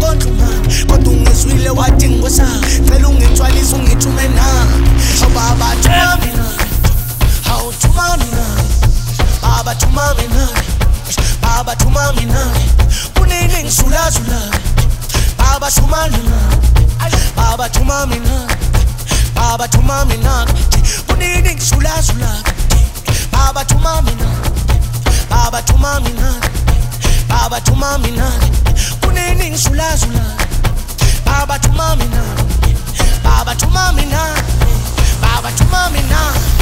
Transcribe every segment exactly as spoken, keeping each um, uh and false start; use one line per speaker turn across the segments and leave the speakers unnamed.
ngizokondla manje kodwa ungizwile wathi ngosa ngicela ungithwalise ungithume na baba thuma mina hawu thuma mina baba thuma mina baba thuma mina kunini ngisulazula baba thuma mina baba thuma mina baba thuma mina kunini ngisulazula baba thuma mina baba thuma mina baba thuma mina kunini ngisulazula baba thuma mina baba thuma mina baba thuma mina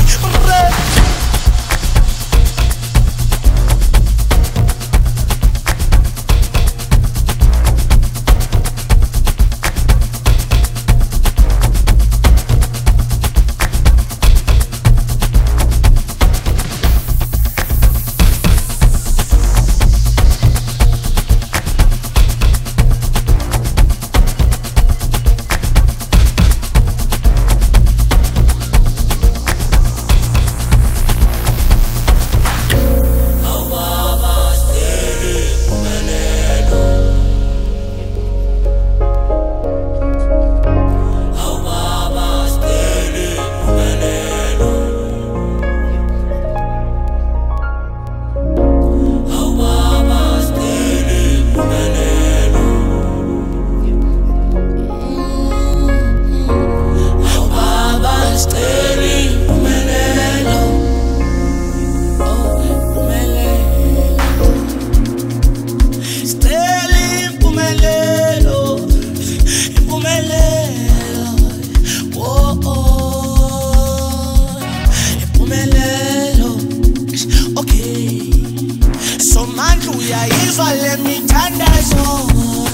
uyayizwa le mithandazo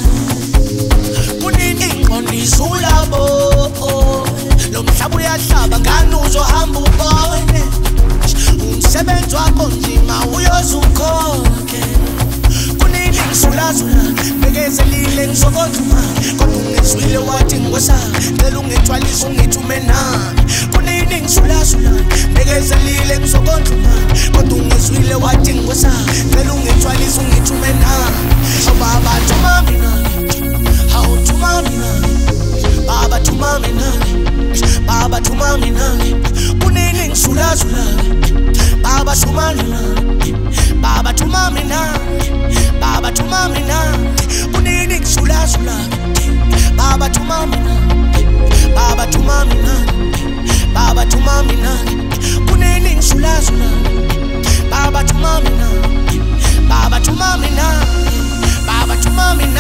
kunini ngqondizula bo lo mhlaba uyahlaba ngani uzohamba ubone umsebenzi wakho nzima uyozukhokhe kunini ngisulazula bekezelile ngizokondla kodwa ungizwile wathi ngosa ngicela ungithwalise ungithume nami kunini ngisulazula bekezelile ngizokondla kodwa ungizwile wathi ngosa ngicela ungithwalise ungithume nami baba thuma mina hawu thuma mina baba thuma mina baba thuma mina kunini ngisulazula baba thuma mina baba thuma mina baba thuma mina kunini ngisulazula baba thuma mina baba thuma mina baba thuma mina kunini ngisulazula baba thuma mina baba thuma mina baba thuma mina